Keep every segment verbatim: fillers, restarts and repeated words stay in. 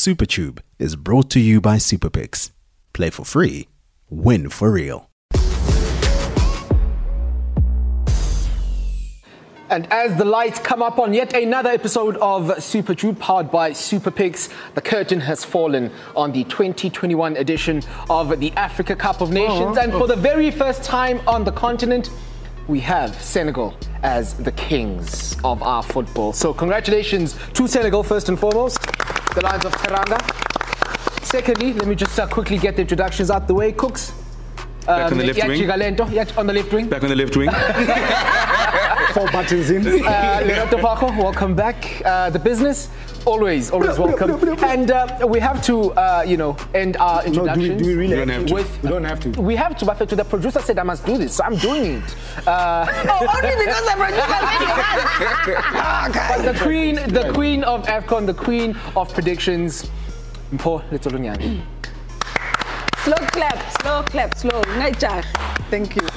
SuperTube is brought to you by SuperPicks. Play for free, win for real. And as the lights come up on yet another episode of SuperTube powered by SuperPicks, the curtain has fallen on the twenty twenty-one edition of the Africa Cup of Nations. Oh, and for the very first time on the continent, we have Senegal as the kings of our football. So congratulations to Senegal first and foremost, the Lions of Teranga. Secondly, let me just uh, quickly get the introductions out the way. Cooks. Um, Back on the left wing. Galento, yet on the left wing. Back on the left wing. Four buttons in. Uh, Leonardo Paco, welcome back. Uh, the business, always, always welcome. And uh, we have to, uh, you know, end our introductions. No, do, we, do we really we don't have to? With, we don't have to. We have to, but the producer said I must do this, so I'm doing it. Uh, oh, only because the producer said but the queen, the queen of AFCON, the queen of predictions, Mpho Letsolonyane. Slow clap, slow clap, slow. Thank you.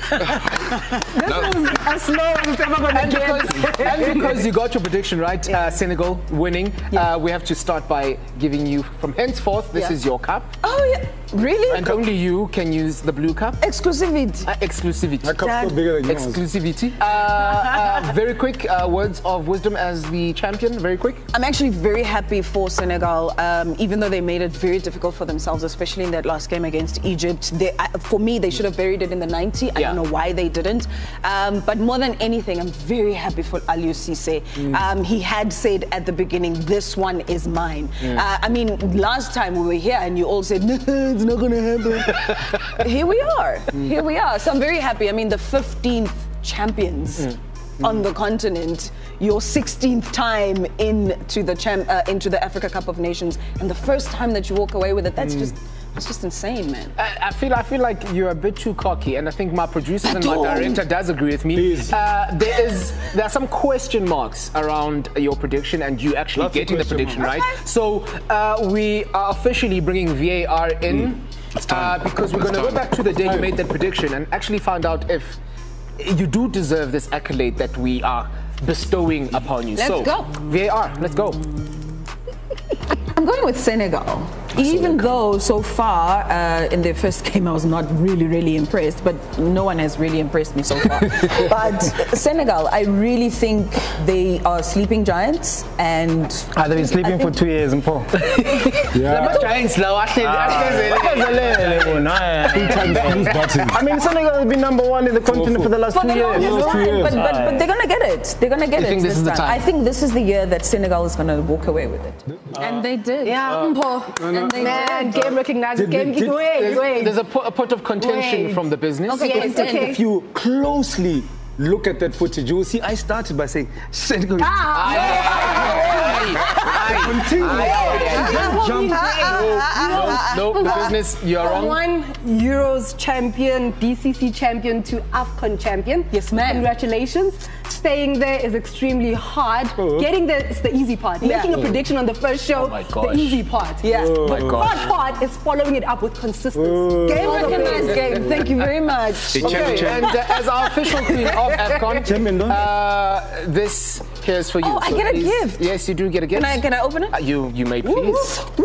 This was as slow as it's ever going to And because, and because you got your prediction right, uh, Senegal winning, Yeah. uh, we have to start by giving you, from henceforth, this Yeah. is your cup. Oh, yeah. Really? And only you can use the blue cup. Exclusivity. Uh, exclusivity. My cup's still bigger than yours. Exclusivity. Uh, uh, very quick uh, words of wisdom as the champion. Very quick. I'm actually very happy for Senegal, um, even though they made it very difficult for themselves, especially in that last game against Egypt. They, uh, for me, they should have buried it in the ninety. I Yeah. don't know why they didn't. Um, but more than anything, I'm very happy for Aliou Cisse. Mm. Um, he had said at the beginning, this one is mine. Mm. Uh, I mean, last time we were here and you all said, no, it's not going to happen. Here we are. Mm. Here we are. So I'm very happy. I mean, the fifteenth champions mm. on the continent, your sixteenth time into the cham- uh, into the Africa Cup of Nations, and the first time that you walk away with it. That's mm. just It's just insane, man. I, I feel I feel like you're a bit too cocky, and I think my producers and my director does agree with me. Please. Uh, there is there are some question marks around your prediction and you actually Lots of getting the question prediction marks. right. So uh, we are officially bringing V A R in Mm. uh, because we're going to go back to the day you made that prediction and actually find out if you do deserve this accolade that we are bestowing upon you. Let's so, go. V A R, let's go. I'm going with Senegal. Even though so far uh, in their first game I was not really, really impressed, but no one has really impressed me so far. But Senegal, I really think they are sleeping giants, and Ah, they've been sleeping for two years, Mpho. Yeah. I mean, Senegal has been number one in the continent for the last for two the years. longest two time, years. but, but, but they're gonna get it. They're gonna get You it think this is the time. time? I think this is the year that Senegal is gonna walk away with it. And they did. Yeah, Mpho. And they Man, did. game recognizes Did- game. did- Wait, There's, wait. there's a, po- a pot of contention Wait. from the business. Okay, yes, If, okay. if you closely look at that footage, you will see I started by saying Senegal. Continue. Jump. No, no, the business, you're From wrong. one Euros champion, B C C champion to AFCON champion. Yes, ma'am. Congratulations. Staying there is extremely hard. Oh. Getting there is the easy part. Yeah. Making a prediction on the first show, my the gosh. easy part. Yeah. Oh my The gosh. hard part is following it up with consistency. Oh. Game All the recognized way. game. Thank you very much. Okay, and uh, as our official queen of AFCON, Champion, don't uh, this here's for you. Oh, I get a please- gift. Yes, you do get a gift. Can I can I open it? Uh, you you may please. Woohoo!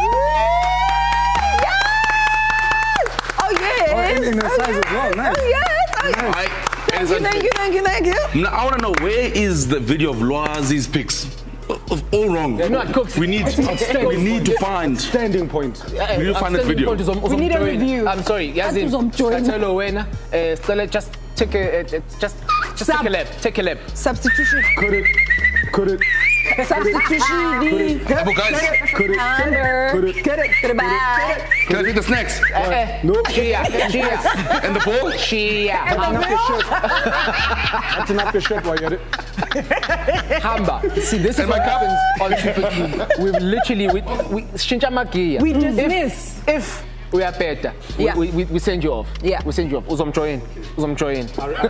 Yes! Oh yes! Oh, in- in a oh, size yes. as well, nice. Oh yes! Oh, yes. Alright, Thank you, thank you, thank you, thank you. Now, I want to know, where is the video of Loazi's picks? Of all wrong. Not Cooks. We need, we need to find. Standing point. Uh, We need to find that video. We need a review. I'm sorry, Yazin. Katelo Wena. Uh, Stella, just take a, uh, just, just take a lap. Take a lap. Substitution. Could it? Could it? Substitution. Come on, guys. Could it? Under. Could it? Get it. Get it back. Can I take the snacks? No. Shia, Shia, And the ball? Shia. Button up your shirt. Button up your shirt while you're at it. Hamba. See, this is And what my cup? happens on Super Q. We've literally, we, we, Shincha Magia. We dismiss. If, if we are better, Yeah. we, we, we send you off. Yeah. We send you off. Uzom join. Uzom join.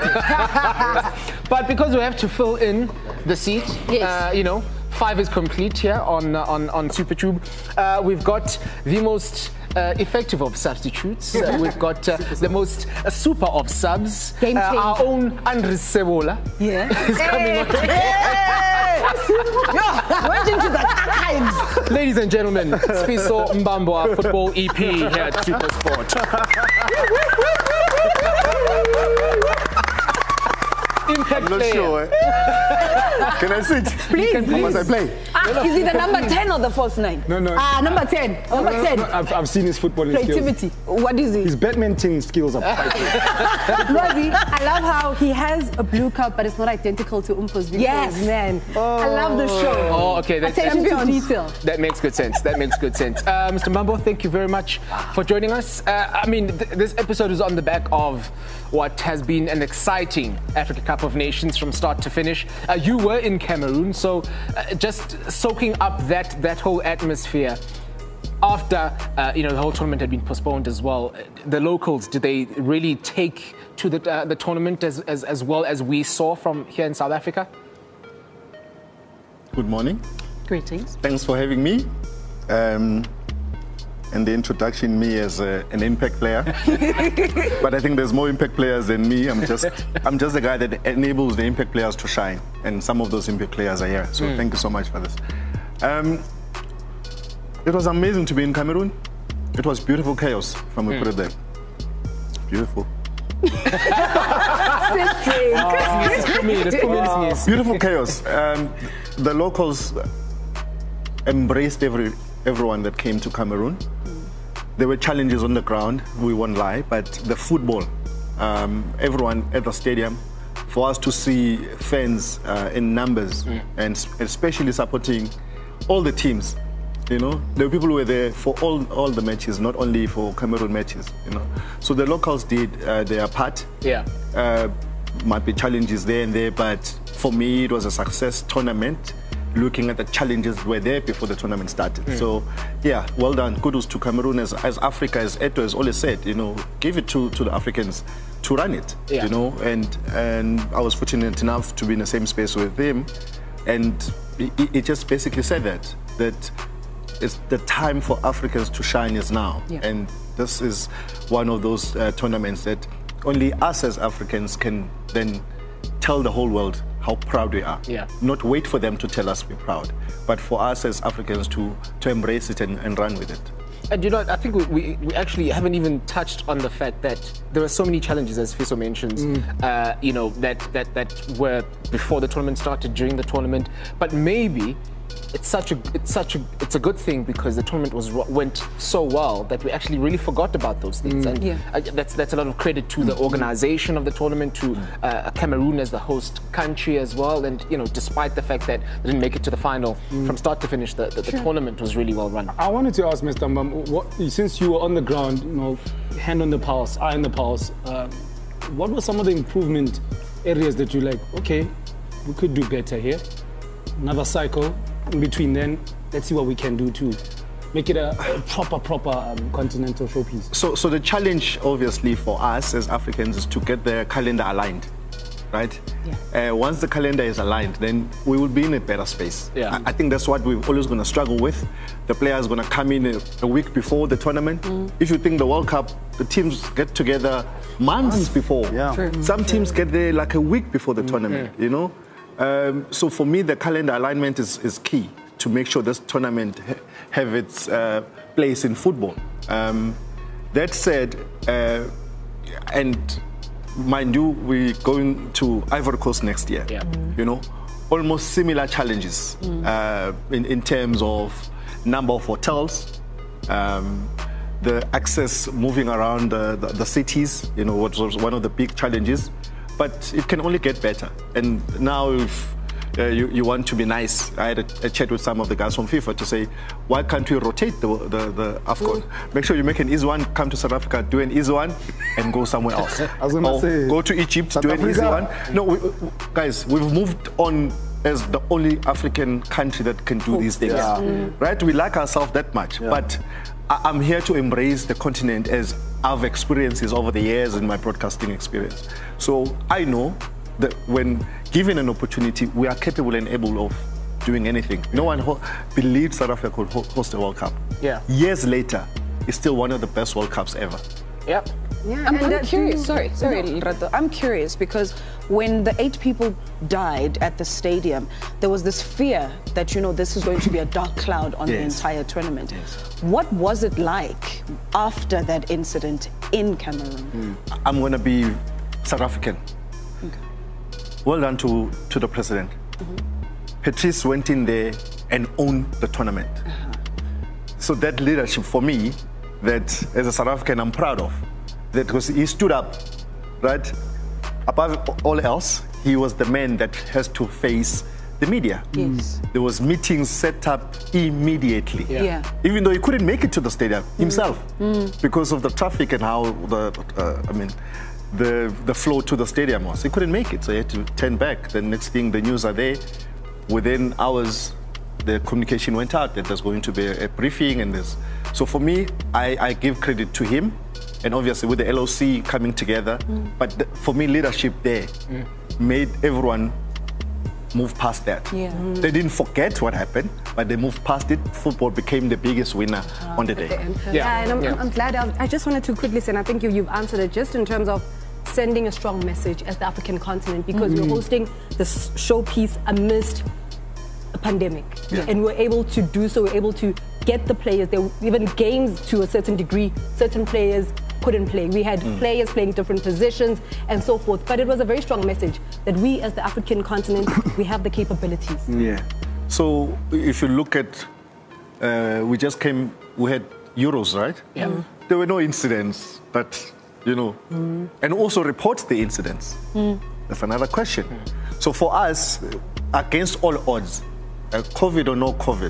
But because we have to fill in the seat, Yes. uh, you know, five is complete here on uh, on on SuperTube. Uh, we've got the most uh, effective of substitutes. Uh, we've got uh, the most uh, super of subs. Game Uh, our changer. own Andres Sebola Yeah. is coming on. Hey! Yeah, went into the archives. Ladies and gentlemen, Sifiso Mbambo, football E P here at Super Sport. Impact I'm not player. sure. Eh? Can I sit? Please, can please. How must I play? Ah, is he the number ten or the false nine? No, no. Ah, number ten. Number no, no, ten. no, I've, I've seen his footballing skills. Creativity. What is he? His badminton skills are quite Rosie, I love how he has a blue cup, but it's not identical to Umpo's because, Yes. man, I love the show. Oh, okay. That, Attention to Champions. detail. that makes good sense. That makes good sense. Uh, Mister Mambo, thank you very much for joining us. Uh, I mean, th- this episode is on the back of what has been an exciting Africa Cup of Nations from start to finish. Uh, you were in Cameroon, so uh, just soaking up that that whole atmosphere. After uh, you know the whole tournament had been postponed as well, the locals, did they really take to the uh, the tournament as, as as well as we saw from here in South Africa? Good morning. Greetings. Thanks for having me. Um, and the introduction, me as a, an impact player. But I think there's more impact players than me. I'm just I'm just the guy that enables the impact players to shine. And some of those impact players are here. So mm. thank you so much for this. Um, it was amazing to be in Cameroon. It was beautiful chaos, if I'm going to put it there. Beautiful. Let's put me, let's put me in sneeze. Beautiful chaos. Um, the locals embraced every everyone that came to Cameroon. There were challenges on the ground, we won't lie, but the football, um, everyone at the stadium, for us to see fans uh, in numbers mm. and especially supporting all the teams. You know, the people were there for all all the matches, not only for Cameroon matches. You know, so the locals did uh, their part. Yeah, uh, might be challenges there and there, but for me it was a success tournament. Looking at the challenges that were there before the tournament started. Mm. So, yeah, well done. Kudos to Cameroon as, as Africa, as Eto has always said. You know, give it to, to the Africans to run it. Yeah. You know, and and I was fortunate enough to be in the same space with him, and it, it just basically said that that. It's the time for Africans to shine is now. Yeah. And this is one of those uh, tournaments that only us as Africans can then tell the whole world how proud we are. Yeah. Not wait for them to tell us we're proud, but for us as Africans to, to embrace it and, and run with it. And you know, I think we, we, we actually haven't even touched on the fact that there were so many challenges, as Fiso mentions, mm. uh, you know, that, that, that were before the tournament started, during the tournament, but maybe it's such a it's such a it's a good thing because the tournament was went so well that we actually really forgot about those things, mm. and yeah. uh, that's that's a lot of credit to the organization of the tournament, to uh, Cameroon as the host country as well, and you know, despite the fact that they didn't make it to the final, mm. from start to finish, the, the, the sure. tournament was really well run. I wanted to ask Mister Mbam, what, since you were on the ground, you know, hand on the pulse, eye on the pulse, uh, what were some of the improvement areas that you like? Okay, we could do better here. Another cycle. In between then, let's see what we can do to make it a, a proper, proper um, continental showpiece. So, so the challenge, obviously, for us as Africans is to get the calendar aligned, right? Yeah. Uh, once the calendar is aligned, then we will be in a better space. Yeah. I, I think that's what we're always going to struggle with. The players are going to come in a, a week before the tournament. Mm. If you think the World Cup, the teams get together months, months. before. Yeah. Sure. Some teams get there like a week before the mm. tournament, yeah. you know? Um, so for me, the calendar alignment is, is key to make sure this tournament ha- have its uh, place in football. Um, that said, uh, and mind you, we're going to Ivory Coast next year. Yeah. Mm. You know, almost similar challenges mm. uh, in, in terms of number of hotels, um, the access moving around the, the, the cities. You know, what was one of the big challenges. But it can only get better. And now if uh, you, you want to be nice, I had a, a chat with some of the guys from FIFA to say, why can't we rotate the, the, the AFCON? Mm. Make sure you make an easy one, come to South Africa, do an easy one, and go somewhere else. I was gonna or say, go to Egypt, South do an Africa. easy one. No, we, guys, we've moved on as the only African country that can do these things. Yeah. Mm. Right? We like ourselves that much. Yeah. But I, I'm here to embrace the continent as I've experiences over the years in my broadcasting experience. So I know that when given an opportunity, we are capable and able of doing anything. No one ho- believed South Africa could ho- host a World Cup. Yeah. Years later, it's still one of the best World Cups ever. Yep. Yeah, I'm, and I'm that- curious. Sorry, sorry, Lerato. I'm curious because when the eight people died at the stadium, there was this fear that, you know, this is going to be a dark cloud on the Yes. entire tournament. What was it like after that incident in Cameroon? I'm going to be South African. Well done to, to the president. Patrice went in there and owned the tournament. So that leadership for me, that as a South African I'm proud of, that because he stood up, right? Above all else, he was the man that has to face the media. Yes. There was meetings set up immediately. Yeah. Yeah. Even though he couldn't make it to the stadium himself because of the traffic and how the, uh, I mean, the the flow to the stadium was. He couldn't make it, so he had to turn back. The next thing, the news are there. Within hours, the communication went out that there's going to be a, a briefing and this. So for me, I, I give credit to him, and obviously with the L O C coming together. But the, for me, leadership there made everyone move past that. Yeah. Mm. They didn't forget what happened, but they moved past it. Football became the biggest winner on the day. Yeah, Yeah. and I'm, Yeah. I'm glad. I, I just wanted to quickly say, and I think you, you've answered it just in terms of sending a strong message as the African continent, because we're hosting this showpiece amidst a pandemic, Yeah. and we're able to do so. We're able to get the players. There were even games to a certain degree. Certain players couldn't play. We had players playing different positions and so forth. But it was a very strong message that we, as the African continent, we have the capabilities. Yeah. So if you look at, uh, we just came, we had Euros, right? Yeah. Mm. There were no incidents, but, you know, and also report the incidents. That's another question. So for us, against all odds, uh, COVID or no COVID,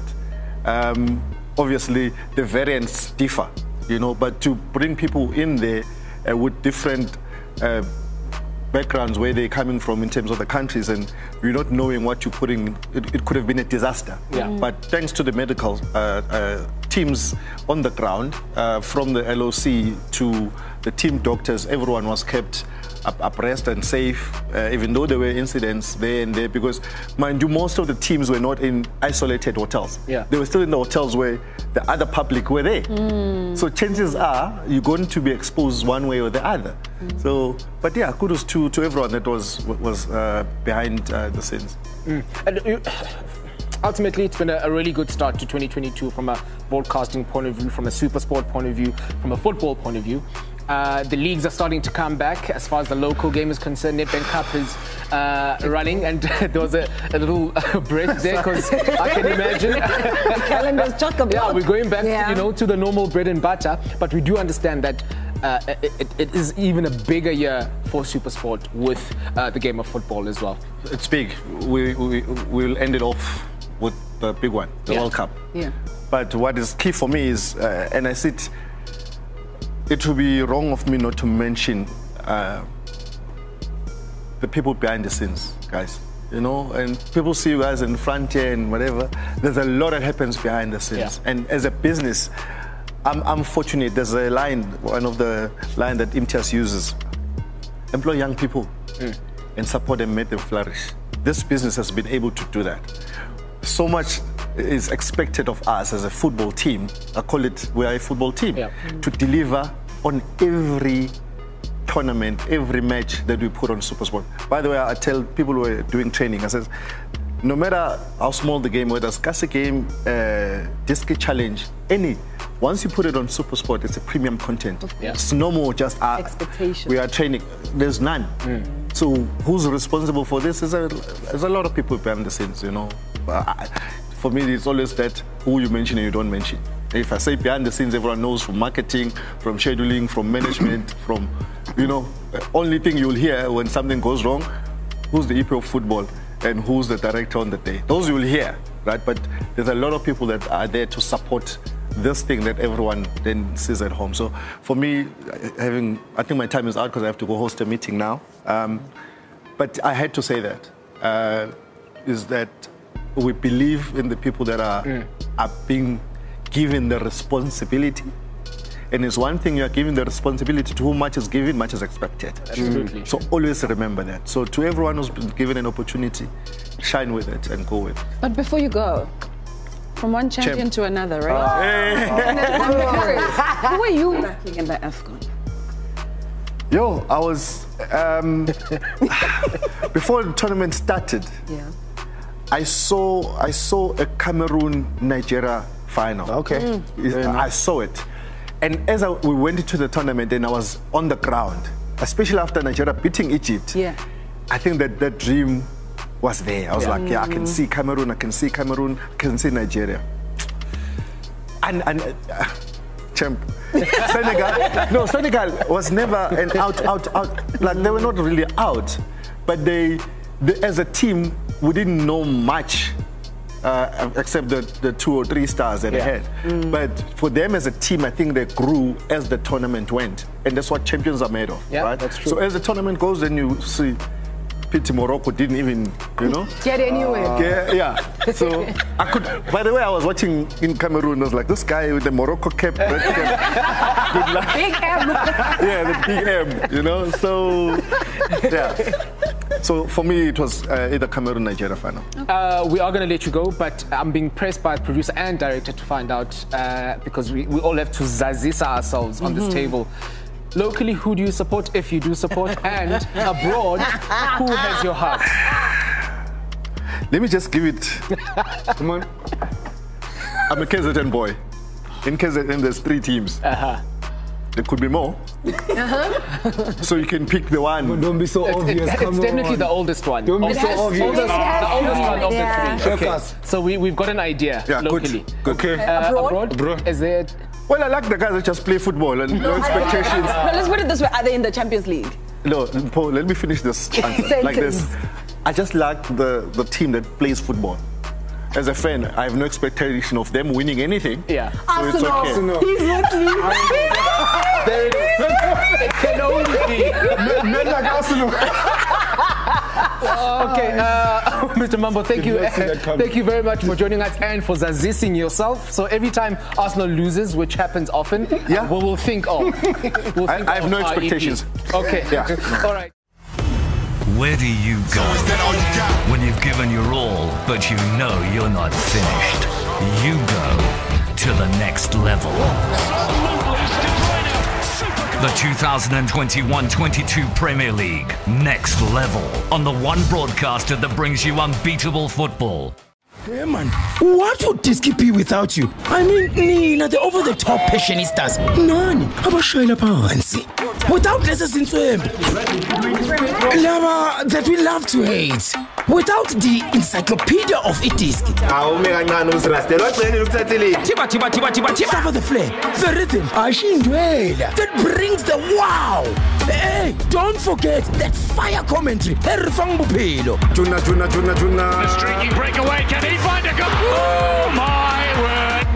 um, obviously the variants differ, you know, but to bring people in there uh, with different uh, backgrounds, where they're coming from in terms of the countries, and you're not knowing what you're putting, it, it could have been a disaster. Yeah. Mm. But thanks to the medical uh, uh, teams on the ground, uh, from the L O C to the team doctors, everyone was kept up, abreast and safe, uh, even though there were incidents there and there, because mind you, most of the teams were not in isolated hotels. Yeah. They were still in the hotels where the other public were there. So chances are you're going to be exposed one way or the other. So, but yeah, kudos to, to everyone that was was uh, behind uh, the scenes. And you, ultimately, it's been a, a really good start to twenty twenty-two from a broadcasting point of view, from a super sport point of view, from a football point of view. Uh, the leagues are starting to come back as far as the local game is concerned. Nedbank Cup is uh, running, and there was a, a little uh, break there because I can imagine. The calendar's chock-a-block. Yeah, we're going back, Yeah. you know, to the normal bread and butter, but we do understand that uh, it, it, it is even a bigger year for Supersport with uh, the game of football as well. It's big. We, we, we'll end it off with the big one, the Yeah. World Cup. Yeah. But what is key for me is, uh, and I said, it would be wrong of me not to mention uh, the people behind the scenes, guys. You know, and people see you guys in front here and whatever. There's a lot that happens behind the scenes. Yeah. And as a business, I'm, I'm fortunate. There's a line, one of the line that Imtiaz uses: employ young people and support them, make them flourish. This business has been able to do that. So much is expected of us as a football team. I call it, we are a football team, Yeah. to deliver on every tournament, every match that we put on Supersport. By the way, I tell people who are doing training, I says, no matter how small the game, whether it's Scassi game, uh, Disc Challenge, any, once you put it on Supersport, it's a premium content. Yeah. It's no more just uh, Expectation. we are training. There's none. So who's responsible for this? There's a, there's a lot of people behind the scenes, you know. Uh, I- for me, it's always that who you mention and you don't mention. If I say behind the scenes, everyone knows, from marketing, from scheduling, from management, from, you know, the only thing you'll hear when something goes wrong, who's the E P of football and who's the director on the day. Those you'll hear, right? But there's a lot of people that are there to support this thing that everyone then sees at home. So for me, having, I think my time is out because I have to go host a meeting now. Um, but I had to say that, uh, is that we believe in the people that are, mm. are being given the responsibility. And it's one thing, you are giving the responsibility to whom much is given, much is expected. Absolutely. Mm. So always remember that. So to everyone who's been given an opportunity, shine with it and go with it. But before you go, from one champion Champ. to another, right? I'm curious. Who are you backing in the AFCON? Yo, I was um, before the tournament started. Yeah. I saw I saw a Cameroon Nigeria final. Okay. Mm. I saw it, and as I, we went into the tournament, and I was on the ground, especially after Nigeria beating Egypt. Yeah. I think that that dream was there. I was Yeah. like, yeah, I can see Cameroon, I can see Cameroon, I can see Nigeria. And and uh, champ, Senegal. No, Senegal was never an out, out, out. Like they were not really out, but they, they as a team, we didn't know much. Uh, except the, the two or three stars that Yeah. they had. Mm. But for them as a team, I think they grew as the tournament went. And that's what champions are made of, Yeah, right? that's true. So as the tournament goes, then you see Pity Morocco didn't even, you know? Get anywhere. Yeah, yeah. So I could, by the way, I was watching in Cameroon, I was like, this guy with the Morocco cap, red cap, good luck. Big M. Yeah, the big M, you know? So, yeah. So for me, it was uh, either Cameroon Nigeria final. Uh, we are going to let you go, but I'm being pressed by producer and director to find out uh, because we, we all have to zazisa ourselves on this table. Locally, who do you support if you do support? And abroad, who has your heart? Let me just give it. Come on. I'm a K Z N boy. In K Z N, there's three teams. Uh-huh. There could be more. So you can pick the one. Don't be so It's, obvious. it's, Come it's definitely on. the oldest one. Don't be Oldest- so obvious. oldest- the oldest one of Yeah. the three. Check Okay. us. So we, we've got an idea Yeah, good. locally. Good. Okay. Uh, Abroad? abroad? Abroad. Is there... Well, I like the guys that just play football and no expectations. No, let's put it this way. Are they in the Champions League? No, Paul, let me finish this answer. Like this. I just like the, the team that plays football. As a fan, I have no expectation of them winning anything. Yeah. So it's okay. Arsenal. He's looking. There it is. It can only be. Men like Arsenal. Okay, uh, Mister Mambo, thank Did you, not see that coming. thank you very much for joining us and for zazissing yourself. So every time Arsenal loses, which happens often, Yeah. we will think of. We'll I- think I have of no R E P. expectations. Okay, Yeah. all right. Where do you go when you've given your all, but you know you're not finished? You go to the next level. The two thousand twenty-one twenty-two Premier League, next level, on the one broadcaster that brings you unbeatable football. Yeah, man. What would Disky be without you? I mean, Nina, the over-the-top passionistas. Nani, abashayela phansi. Without lesi sinswembe. Laba that we love to hate. Without the encyclopedia of Idiski. Tiba, tiba, tiba, tiba, tiba. Cover the flair, the rhythm, ashindwela. That brings the wow. Hey, don't forget that fire commentary. Erifang Bupelo. Juna, Juna, Juna, Juna. Streaky breakaway, can he find a goal? Oh my word!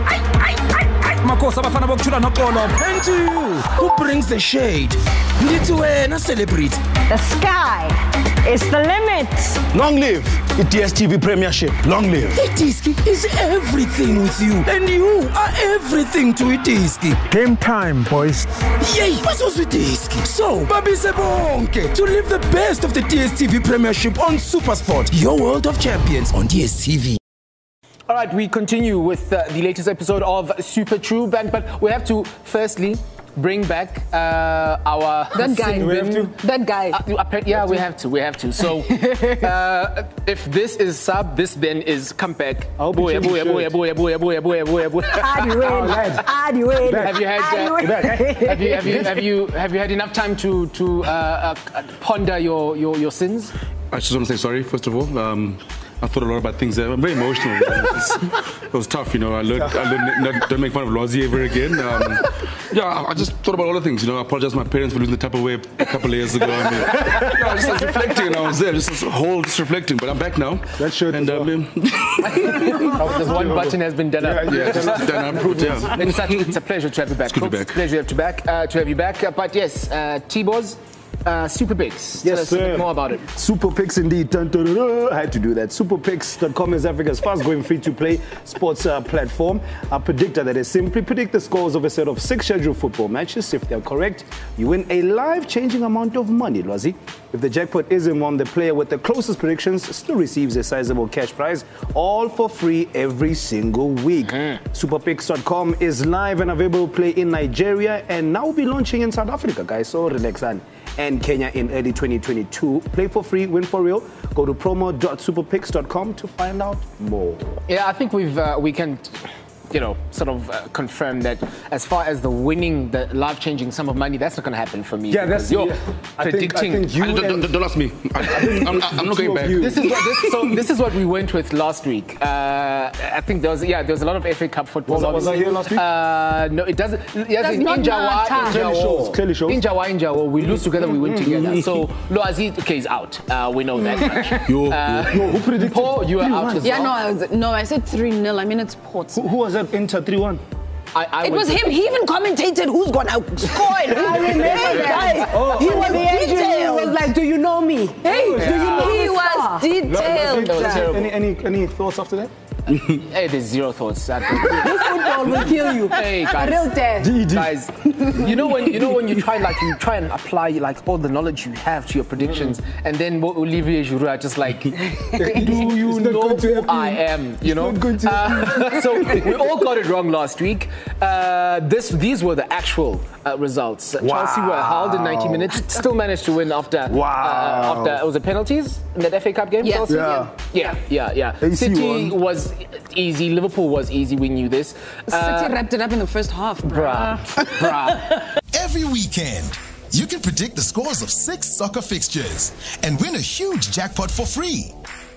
Makosa bafana bokuthula noxolo. And to you, who brings the shade? Ndithi wena celebrate. The sky is the limit. Long live the D S T V Premiership. Long live. Idiski is everything with you, and you are everything to Idiski. Game time, boys. Yay, what's with Idiski? So, babise bonke to live the best of the D S T V Premiership on SuperSport, your world of champions on D S T V. All right, we continue with uh, the latest episode of Super True Band, but we have to firstly bring back uh, our That guy. Sin We bin. have to? That guy. Uh, appa- yeah, we have to. We have to. So, uh, if this is sub, this then is come back. I'll be Booyah, booyah, changing booyah, booyah, booyah, booyah, booyah, booyah. Adi win. Adi win. Have you had? Uh, Adi win. have you have you have you have you had enough time to to uh, uh, ponder your, your your sins? I just want to say sorry, first of all. Um, I thought a lot about things there. I'm very emotional. It was, it was tough, you know. I learned, I learned not, don't make fun of Lozi ever again. Um, yeah, I just thought about all the things, you know. I apologize to my parents for losing the Tupperware a couple of years ago. I mean, yeah, I was just reflecting, and I was there, just this whole just reflecting. But I'm back now. That shirt and as well. um, There's one button has been done up. yeah, just done up. Yeah. It's, such, it's a pleasure to have you back. It's good to be Folks. back. Pleasure to have you back. Uh, to have you back. Uh, but yes, uh, T-Boz, uh, Super Bigs. Tell Yes, us a sir. bit more about it. Super Picks indeed. Dun, dun, dun, dun. I had to do that. super picks dot com is Africa's fast-growing free-to-play sports uh, platform. A predictor that is simply predict the scores of a set of six scheduled football matches. If they're correct, you win a life-changing amount of money, Lwazi. If the jackpot isn't one, the player with the closest predictions still receives a sizable cash prize, all for free every single week. Mm. super picks dot com is live and available to play in Nigeria and now will be launching in South Africa, guys. So relax on. and Kenya in early twenty twenty-two. Play for free, win for real. Go to promo dot superpicks dot com to find out more. Yeah, I think we've uh, we can, you know, sort of uh, confirm that as far as the winning, the life-changing sum of money, that's not going to happen for me. Yeah, that's you're yeah. I predicting. think, I think you I don't, don't, don't ask me. I, I'm, I'm not going back. This is what this, so. This is what we went with last week. Uh, I think there was yeah there was a lot of F A Cup football. Was, was I here last week? Uh, no, it doesn't. Yes, Does in not Injawa, matter. Clearly shows, clearly shows. Injawa, Injawa. We lose together, we win together. So Loazi, okay, is out. Uh, we know that much. Yo, uh, yo, who predicted? Paul, you are out as Yeah, well. no, I was, no, I said three nil. I mean, it's Port. Who, who was that? Inter three one. I, I It went was with- him. He even commentated who's gonna score. I remember that. Oh, He was the engineer detailed. was like, do you know me? Hey, do you know he the was star? detailed. That was terrible. Any, any, any thoughts after that? Hey, there's zero thoughts. I think. This football will kill you. Hey, guys. A real death. Guys, you know when you know when you try like you try and apply like all the knowledge you have to your predictions, and then what Olivier Giroud are just like, do you know who I am? You know. Uh, so we all got it wrong last week. Uh, this these were the actual uh, results. Wow. Chelsea were held in ninety minutes, still managed to win after Wow. uh, after was it penalties in that F A Cup game? Yeah. Chelsea? Yeah. yeah, yeah, yeah. A C City won. was easy. Liverpool was easy. We knew this. Uh, City wrapped it up in the first half. Bruh, bruh. Every weekend, you can predict the scores of six soccer fixtures and win a huge jackpot for free.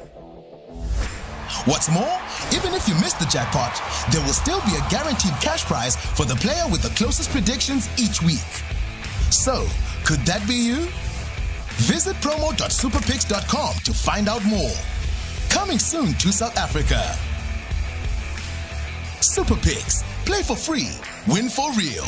What's more, even if you miss the jackpot, there will still be a guaranteed cash prize for the player with the closest predictions each week. So, could that be you? Visit promo dot superpicks dot com to find out more. Coming soon to South Africa. Superpicks. Play for free. Win for real.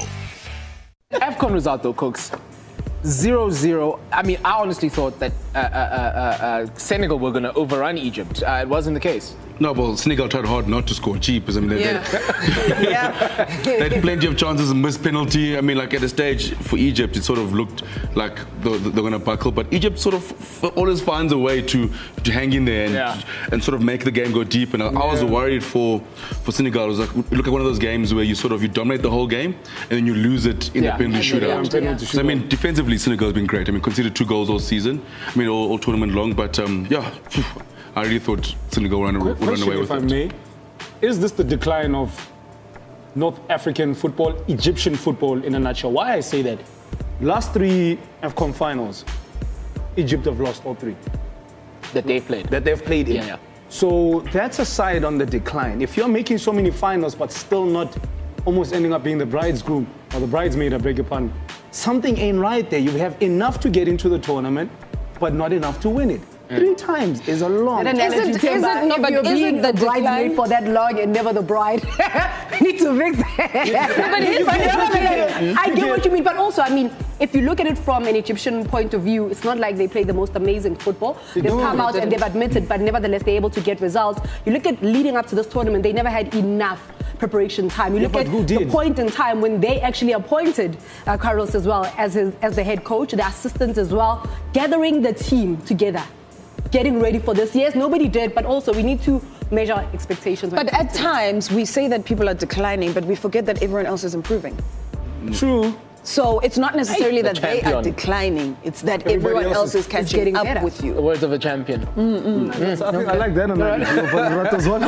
AFCON result though, Cooks. zero zero. I mean, I honestly thought that uh, uh, uh, uh, Senegal were going to overrun Egypt. Uh, it wasn't the case. No, well, Senegal tried hard not to score cheap. I mean, they, Yeah. they, Yeah. they had plenty of chances and missed penalty. I mean, like at a stage for Egypt, it sort of looked like they're, they're going to buckle. But Egypt sort of always finds a way to, to hang in there and, Yeah. and sort of make the game go deep. And I, I was worried for, for Senegal. It was like, look at one of those games where you sort of you dominate the whole game and then you lose it in Yeah. a penalty Yeah. shootout. Yeah. Penalty So, I mean, defensively, Senegal has been great. I mean, conceded two goals all season. I mean, all, all tournament long. But um, yeah, I really thought Senegal would run, would run Question, away with if I it. may, is this the decline of North African football, Egyptian football in a nutshell? Why I say that? Last three AFCON finals, Egypt have lost all three That they played. That they've played in. Yeah, yeah. So that's a side on the decline. If you're making so many finals but still not almost ending up being the bridegroom or the bridesmaid, I beg your pardon, something ain't right there. You have enough to get into the tournament, but not enough to win it. Three times is a long And time. then Isn't- if you came isn't- back, no, if but you're isn't being the the bridesmaid decline- for that long and never the bride, we need to fix that. but here's But the no, no, no, thing. no. I get what you mean, but also, I mean, if you look at it from an Egyptian point of view, it's not like they play the most amazing football. They've do. come out They and they've admitted, but nevertheless, they're able to get results. You look at leading up to this tournament, they never had enough preparation time. You Yeah, look but at who the did? point in time when they actually appointed uh, Carlos as well as his, as the head coach, the assistant as well, gathering the team together, getting ready for this. Yes, nobody did, but also we need to measure expectations. when But it at comes to times we say that people are declining, but we forget that everyone else is improving. True. So it's not necessarily The that they are champion. decline, it's that Everybody everyone else else is- is catching getting up better. with The you. words of a champion. I think I like that analogy of Rat as well.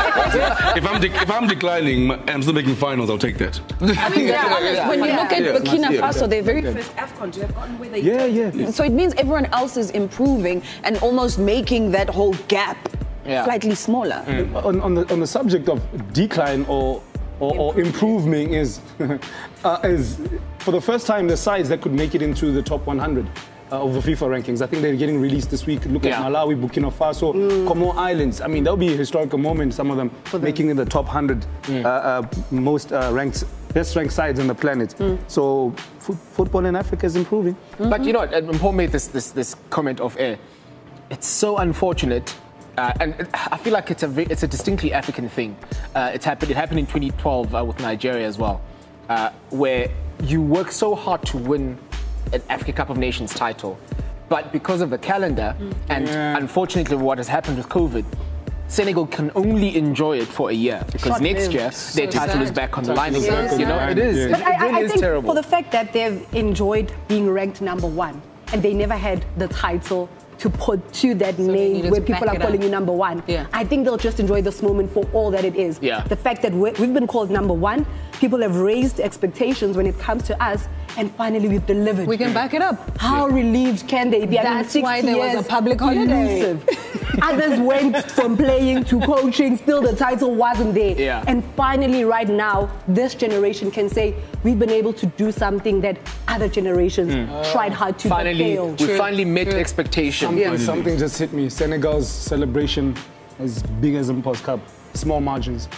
if I'm de- if I'm declining, I'm still making finals. I'll take that. I mean, yeah, honest, when you look at Yeah. Burkina Yeah. Faso, their very Yeah. first AFCON to have gotten where they Yeah, yeah. So it means everyone else is improving and almost making that whole gap Yeah. slightly smaller. On, on, the, on the subject of decline or or, or improving is uh, is for the first time the sides that could make it into the top one hundred uh, of the FIFA rankings. I think they're getting released this week. Look Yeah. at Malawi, Burkina Faso, Comor Islands. I mean, that'll be a historical moment. Some of them making it the top one hundred uh, uh, most uh, ranked, best ranked sides on the planet. So fo- football in Africa is improving. But you know what? And Paul made this, this, this comment off air. It's so unfortunate. Uh, and it- I feel like it's a ve- it's a distinctly African thing. Uh, it's happened. It happened in twenty twelve uh, with Nigeria as well, uh, where you work so hard to win an Africa Cup of Nations title, but because of the calendar and Yeah. unfortunately what has happened with COVID, Senegal can only enjoy it for a year because Short next lived. year So their title sad. is back on the Title line is again. back on You the know, line. it is. Yeah. It But I, I, really I is think terrible. for the fact that they've enjoyed being ranked number one and they never had the title to put to that they name needed where to people back are it calling up. you number one. Yeah. I think they'll just enjoy this moment for all that it is. Yeah. The fact that we're, we've been called number one, people have raised expectations when it comes to us, and finally we've delivered. We can back it up. How relieved can they be? I mean, That's six why there was years a public holiday. elusive. Others went from playing to coaching, still the title wasn't there. Yeah. And finally, right now, this generation can say we've been able to do something that other generations tried hard to but Finally, failed. we finally met expectation. Something, something just hit me. Senegal's celebration as big as Impulse Cup. Small margins.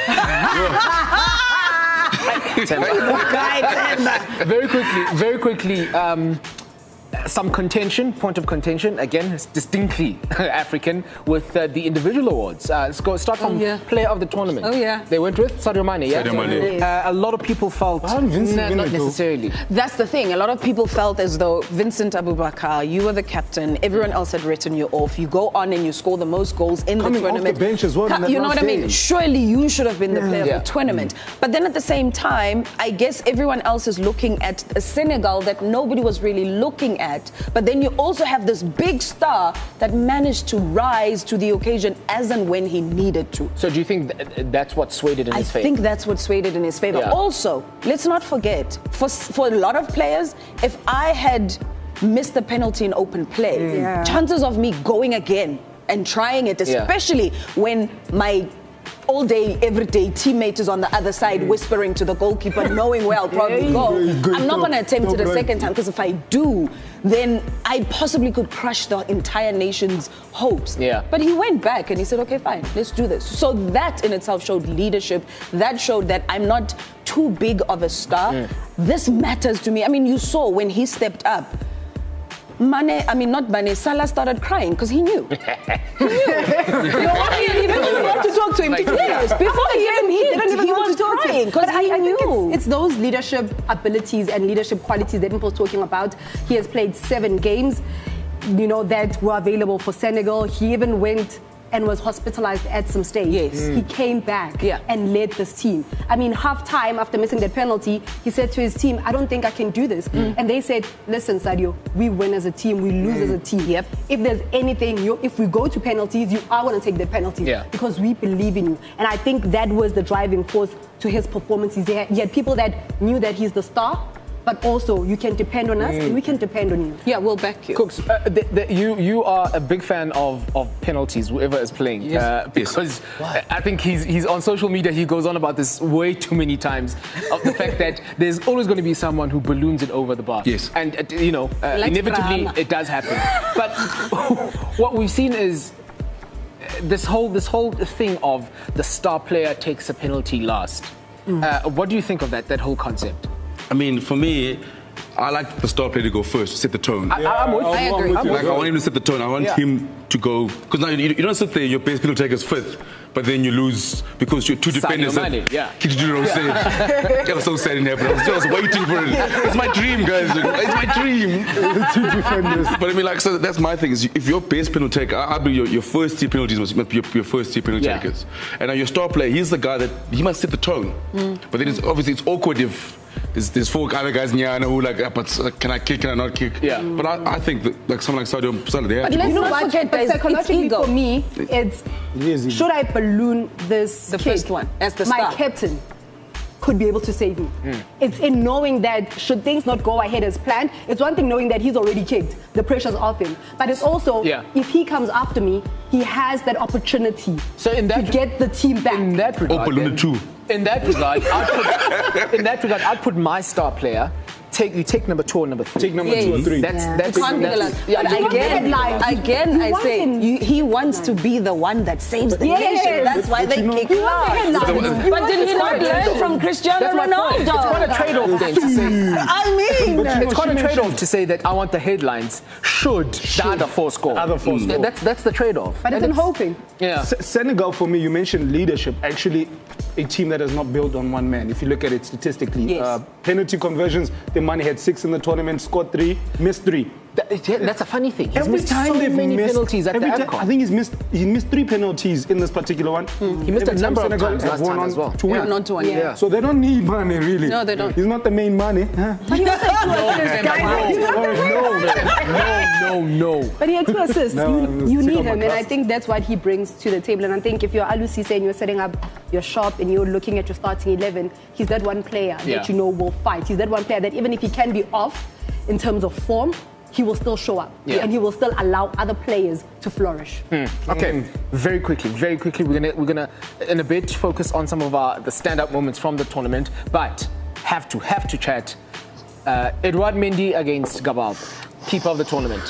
Very quickly, very quickly, um, some contention, point of contention, again, it's distinctly African with uh, the individual awards. Uh, let's go start from Oh, yeah. player of the tournament. Oh, yeah. They went with Sadio Mane, yeah? Sadio Mane. Uh, a lot of people felt, Why didn't Vincent nah, win not it, though? necessarily. That's the thing. A lot of people felt as though Vincent Abubakar, you were the captain. Everyone else had written you off. You go on and you score the most goals in Coming the off the tournament. bench as well in Ca- that You know last what I mean? game. Surely you should have been the player Yeah. of the tournament. But then at the same time, I guess everyone else is looking at a Senegal that nobody was really looking at. But then you also have this big star that managed to rise to the occasion as and when he needed to. So do you think th- that's what swayed it in I his favor? think that's what swayed it in his favor. Yeah. Also, let's not forget, for for a lot of players, if I had missed the penalty in open play, Yeah. chances of me going again and trying it, Yeah. especially when my all day, everyday teammate is on the other side whispering to the goalkeeper, knowing where I'll probably Yeah. go. Good, good I'm not job. going to attempt No, it a right. second time because if I do, then I possibly could crush the entire nation's hopes. Yeah. But he went back and he said, okay, fine, let's do this. So that in itself showed leadership. That showed that I'm not too big of a star. This matters to me. I mean, you saw when he stepped up, Mane, I mean, not Mane, Salah started crying because he knew. He knew. No, he didn't even want to talk to him. Like, Yes, before he even he hit, didn't even he want was to talk to crying him. because But I, he I think knew. it's, it's those leadership abilities and leadership qualities that Impul's talking about. He has played seven games, you know, that were available for Senegal. He even went and was hospitalized at some stage. Yes. He came back Yeah. and led this team. I mean, half time after missing that penalty, he said to his team, I don't think I can do this. And they said, listen, Sadio, we win as a team, we lose as a team. Yep. If there's anything, you, if we go to penalties, you are going to take the penalties Yeah. because we believe in you. And I think that was the driving force to his performances. He had, he had people that knew that he's the star, but also you can depend on us and we can depend on you. Yeah, we'll back you. Cooks, uh, the, the, you you are a big fan of, of penalties, whoever is playing, Yes. uh, because Why? I think he's he's on social media. He goes on about this way too many times of the fact that there's always going to be someone who balloons it over the bar. Yes. and uh, you know uh, Like inevitably drama. it does happen. But what we've seen is this whole this whole thing of the star player takes a penalty last. Uh, what do you think of that that whole concept? I mean, for me, I like the star player to go first, set the tone. I, I'm with you. I agree. I'm with Like, I you. want him to set the tone. I want Yeah. him to go. Because now you, you don't sit there, your best penalty taker's fifth, but then you lose because your two Sadio defenders Mane, have yeah. kicked you to the stage. I was so sad in there, but I was just waiting for it. It's my dream, guys. It's my dream. Two defenders. But I mean, like, so that's my thing. Is if your best penalty taker, I I believe your, your first three penalties must must be your, your first three penalty Yeah. takers. And now your star player, he's the guy that he must set the tone. But then it's obviously it's awkward if there's, there's four other guys in here who like, ah, but uh, can I kick? Can I not kick? Yeah. But I, I think that like someone like Sadio, Sadio they have But to let's go You know not what? forget But there's- it's psychologically ego. for me, it's It is ego. should I balloon this The kid? first one, as the My star. captain could be able to save me. It's in knowing that should things not go ahead as planned, it's one thing knowing that he's already kicked, the pressure's off him. But it's also, Yeah. if he comes after me, he has that opportunity So in that to get the team back. In that regard, Or balloon then, it too. In that regard, I'd put, in that regard, I'd put my star player. Take you take number two or number three. Take number Yeah, two or yeah. three. That's Yeah. that's It can't be the that's- last. yeah, but you can't again, be the last. again, You I want say him- you, he wants to be the one that saves the Yes. nation. That's why But they you know- kick You want the last. headline. You But want did the he not story. learn from Cristiano That's my point. It's quite a Ronaldo? trade-off then to say. I mean, It's quite a she trade-off mentioned- to say that I want the headlines should, the other four score. Other four Yeah, score. That's that's the trade-off. But it's And in hoping. Yeah. Se- Senegal, for me, you mentioned leadership. Actually, a team that is not built on one man. If you look at it statistically, Yes. uh, penalty conversions, the money had six in the tournament, scored three, missed three. That, yeah, that's a funny thing. He's Every missed time so they've many missed, penalties at the every ti- AFCON. I think he's missed. He missed three penalties in this particular one. Mm. He missed Every a number time of Senegal times have last won time on as well. To Yeah, win. not to win, yeah. So they don't need money really. No, they don't. He's not the main money. Huh? But he also had two assists, guys. No, no, no. But he had two assists. No, you I'm you sick need of my him, and I class. think that's what he brings to the table. And I think if you're Aliou Cisse and you're setting up your shop and you're looking at your starting eleven, he's that one player Yeah. that you know will fight. He's that one player that even if he can be off in terms of form, he will still show up. Yeah. And he will still allow other players to flourish. Okay, very quickly, very quickly, we're gonna we're gonna in a bit focus on some of our the stand-up moments from the tournament, but have to have to chat. Uh, Edouard Mendy against Gabab, keeper of the tournament.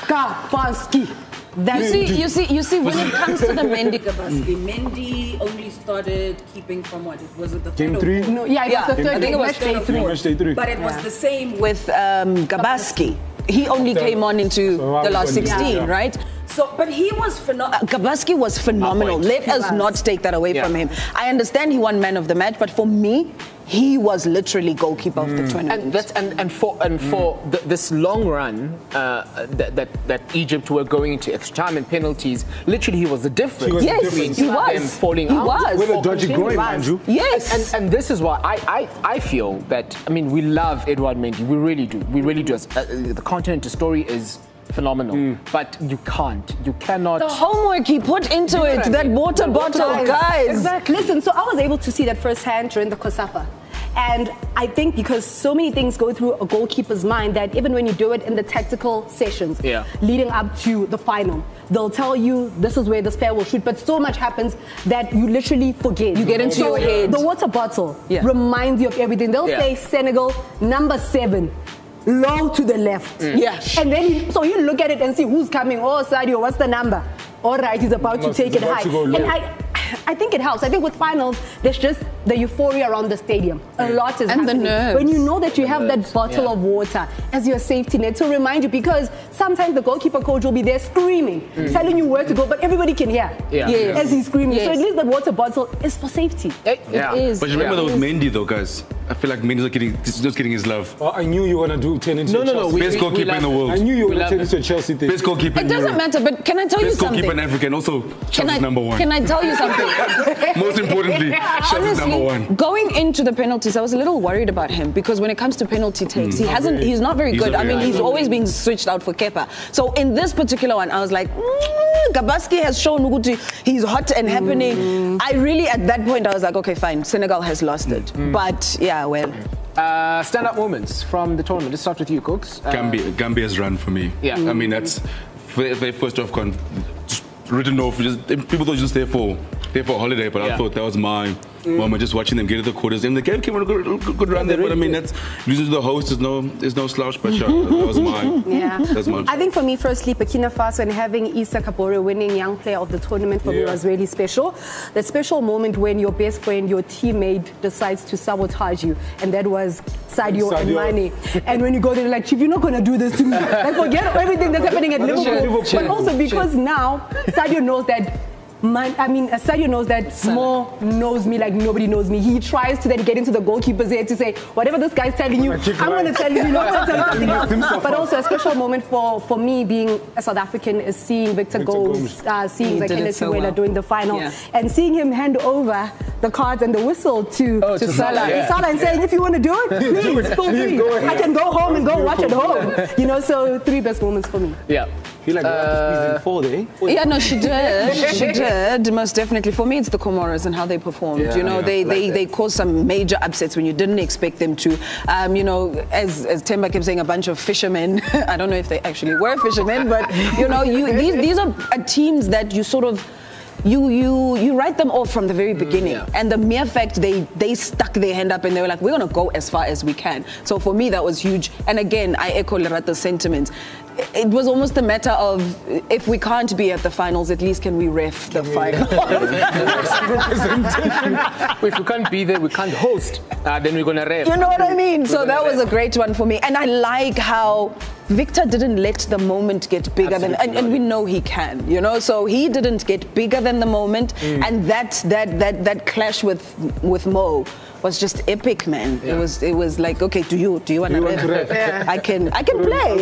Gabaski. You see, you see, you see, when it comes to the Mendy Gabaski, Mendy only started keeping from what? Was it the Game third three? or fourth? No, yeah, it was the Yeah, third I think it was match day third or three. fourth. Match day three. But it was Yeah. the same with um, Gabaski. He only came on into So the last yeah. sixteen, Yeah. right? So, but he was phenomenal. Gabaski was phenomenal. Let He us was. not take that away Yeah. from him. I understand he won man of the match, but for me, he was literally goalkeeper of the tournament. And that's and, and for and for th- this long run uh, that, that that Egypt were going into extra time and penalties. Literally, he was the difference. He was the Yes, difference. he was. Them falling He out. was. With a or dodgy continuing. groin, mind you. Yes. And, and this is why I, I, I feel that, I mean, we love Edouard Mendy. We really do. We really do. Uh, the content, the story is phenomenal. But you can't. You cannot. The homework he put into it, that water bottle, guys. Exactly. Listen, so I was able to see that firsthand during the COSAFA. And I think because so many things go through a goalkeeper's mind that even when you do it in the tactical sessions Yeah. leading up to the final, they'll tell you this is where the player will shoot, but so much happens that you literally forget. You get into So your head. The water bottle Yeah. reminds you of everything. They'll Yeah. say Senegal, number seven. Low to the left. Yeah. And then you, so you look at it and see who's coming. Oh, Sadio, what's the number? All right, he's about to Must- take he's it about high. to go low. And I, I think it helps. I think with finals, there's just the euphoria around the stadium. A lot is And the happening. nerves. When you know that you have that bottle yeah. of water as your safety net to remind you, because sometimes the goalkeeper coach will be there screaming, telling you where to go, but everybody can hear Yeah. Yes. as he's screaming. So Yes. at least the water bottle is for safety. It It is. But you remember Yeah. that with Mendy though, guys. I feel like Mendy's not getting, he's not getting his love. Oh, I knew you were gonna do turn into No, a no, no. Chelsea. We, Best we, goalkeeper we in the love- world. I knew you were We gonna love turn it. into a Chelsea thing. Best goalkeeper It in doesn't Europe. matter, but can I tell you Best something? goalkeeper in Africa and also Can Chelsea's I, number one. can I tell you something? Most importantly, Chelsea's number Honestly, one. going into the penalties, I was a little worried about him because when it comes to penalty takes, he hasn't. He's not very He's good. not I very mean, good. he's always being switched out for Kepa. So in this particular one, I was like, mm, Gabaski has shown Uguti he's hot and happening. I really, at that point, I was like, okay, fine, Senegal has lost it. But yeah, well. Uh, stand-up moments from the tournament. Let's start with you, Cooks. Uh, Gambia, Gambia's run for me. Yeah. I mean, that's their their first off con just written off. Just people thought just there for there for a holiday, but Yeah. I thought that was my moment just watching them get to the quarters. And the game came on a good, good, good run there. But I mean, that's losing to the host is no is no slouch. But yeah, that was mine. Yeah. That's mine. I think for me, firstly, Burkina Faso and having Issa Kabore winning Young Player of the Tournament for me Yeah. was really special. That special moment when your best friend, your teammate, decides to sabotage you, and that was Sadio, and Sadio. Mane. And when you go there, like, Chief, you're not going to do this to me. Like, forget everything that's happening at Liverpool. Liverpool. But also because now Sadio knows that. Man, I mean, uh, Sadio knows that Mo knows me like nobody knows me. He tries to then get into the goalkeeper's head to say, whatever this guy's telling you, I'm gonna kick I'm going to right. tell you, you know, I'm going to tell you something else. Himself But up. also a special moment for, for me being a South African is seeing Victor, Victor Gomes, Gomes. uh, seeing He did Zakele it so Siwela well. doing the final, Yeah. and seeing him hand over the cards and the whistle to, Oh, to, to Salah. Salah, yeah. Salah and saying, if you want to do it, please, feel free. Go ahead. I can go home and go watch at home. You know, so three best moments for me. Yeah. I feel like we have to squeeze in four there. Yeah, no, she did. She did, most definitely. For me, it's the Comoros and how they performed. Yeah, you know, yeah, they, like they, that. they caused some major upsets when you didn't expect them to. Um, you know, as, as Temba kept saying, a bunch of fishermen. I don't know if they actually were fishermen, but, you know, you, these, these are uh, teams that you sort of You you you write them off from the very beginning, yeah. and the mere fact they they stuck their hand up and they were like, we're gonna go as far as we can. So for me, that was huge. And again, I echo Lerata's sentiments. It was almost a matter of if we can't be at the finals, at least can we ref the final? If we can't be there, we can't host. Uh, then we're gonna ref. You know what I mean? So that was a great one for me, and I like how Victor didn't let the moment get bigger than, and, and we know he can, you know. So he didn't get bigger than the moment, Mm. and that that that that clash with with Mo was just epic, man. Yeah. It was it was like, okay, do you do you want You to want to rap? rap? Yeah. I can I can play.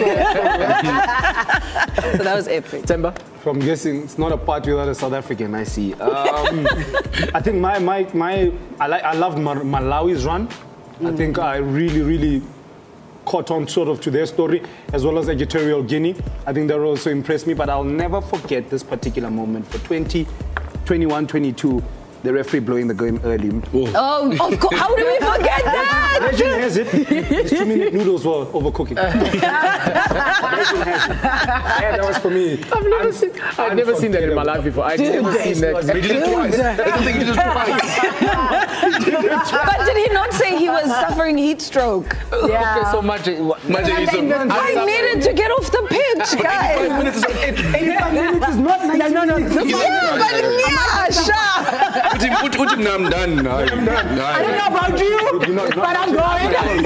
Yeah? So that was epic. Temba? So I'm guessing it's not a part without a South African. I see. Um, I think my my my I like I loved Mar- Malawi's run. I think I really really caught on sort of to their story, as well as Equatorial Guinea. I think that also impressed me, but I'll never forget this particular moment for twenty twenty-one twenty-two. The referee blowing the game early. Oh, of course. How do we forget that? Legend has it. These two-minute noodles were overcooking. Legend has it. Yeah, that was for me. I've never seen. I've never seen that in my life before. I've never seen that. We did it twice. I don't think he did it twice. But did he not say he was suffering heat stroke? Yeah. Okay, so much. I needed to get off the pitch, guys. Five minutes is not it. eighty-five minutes is not ninety No, no, no. minutes. Yeah, but yeah, sure. Put him, put, put him now, I'm done. I'm done. I don't know about you, but I'm going.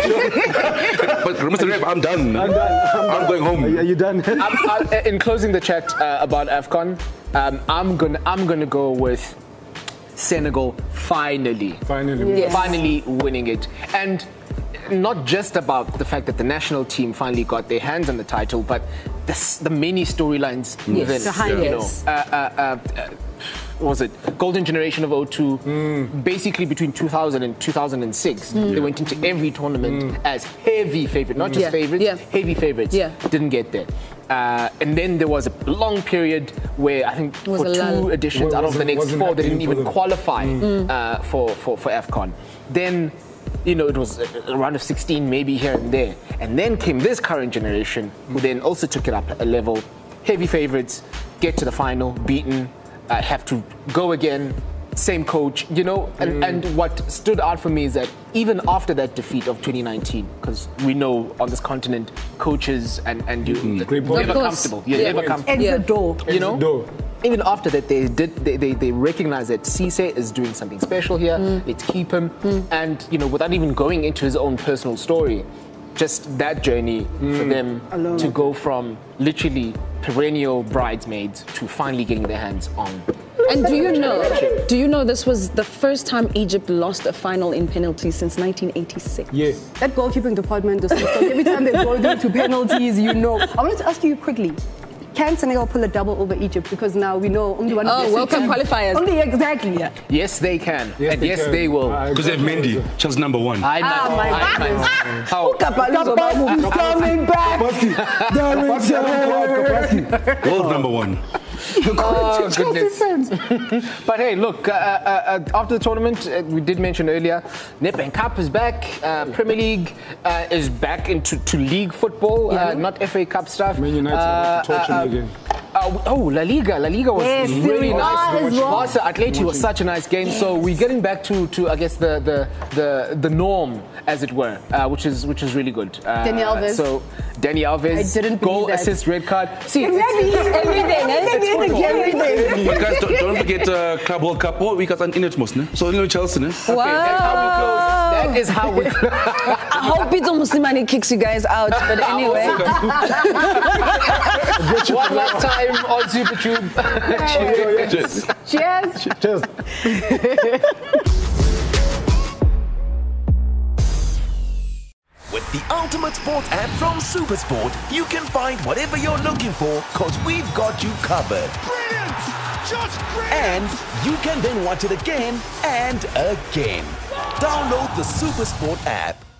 But Mister Rep, I'm done. I'm done. I'm going home. Are you done? I'm, I'm, in closing the chat uh, about AFCON, um, I'm gonna I'm gonna go with Senegal finally, Finally. Yes. finally winning it, and not just about the fact that the national team finally got their hands on the title, but the, s- the many storylines Yes. within, Behind you it. know, uh, uh, uh, uh, what was it? Golden generation of oh two, basically between two thousand and two thousand six, they went into every tournament as heavy favorite, not just Yeah. favorites, Yeah. heavy favorites. Yeah. Didn't get there. Uh, and then there was a long period where I think Was for a two lull. editions Wa- out of the wasn't- next wasn't four, they didn't happening for even them. qualify uh, for, for, for AFCON. Then, you know, it was a a round of sixteen, maybe here and there. And then came this current generation, who then also took it up a level. Heavy favorites, get to the final, beaten, uh, have to go again, same coach, you know. And, and what stood out for me is that even after that defeat of twenty nineteen, because we know on this continent, coaches and, and you, Great you're point. never Of course. comfortable. You're Yeah. never comfortable. Exit door. You know? Door. Even after that, they did they, they, they recognize that Cisse is doing something special here. Let's keep him. And you know, without even going into his own personal story, just that journey for them Alone. to go from literally perennial bridesmaids to finally getting their hands on. And do you know? Do you know this was the first time Egypt lost a final in penalties since nineteen eighty-six? Yeah. That goalkeeping department, is every time they go through to penalties, you know. I wanted to ask you quickly. Can Senegal pull a double over Egypt? Because now we know only one. Oh, World Cup qualifiers. Only exactly. Yeah. Yes, they can, Yes, and they yes, can. they will. I Because they have agree. Mendy, Chelsea number one. I know. Ah, my I goodness. know. How? The best is coming back. The return. World number one. Oh, goodness. But hey, look, uh, uh, uh, after the tournament, uh, we did mention earlier, Nedbank Cup is back, uh, Premier League uh, is back into to league football, uh, not F A Cup stuff. Man United Uh, have to torture uh, me again. Uh, oh, La Liga. La Liga was Yes, really it nice. was, wow. Barca Atleti was such a nice game. So we're getting back to, to I guess, the, the, the, the norm, as it were, uh, which is which is really good. Uh, Dani Alves. So, Dani Alves, I didn't goal, believe that. assist, red card. See, it's, Everything, eh? Everything. But guys, don't, don't forget uh, Club World Cup. Oh, we got an in it, most, ne? So, you know, Chelsea, ne? that is how we close. I hope Peter Muslimani kicks you guys out, but anyway. One last time on Super Tube. Cheers. Cheers. Cheers. With the Ultimate Sport app from SuperSport, you can find whatever you're looking for, cause we've got you covered. Brilliant! Just brilliant! And you can then watch it again and again. Download the SuperSport app.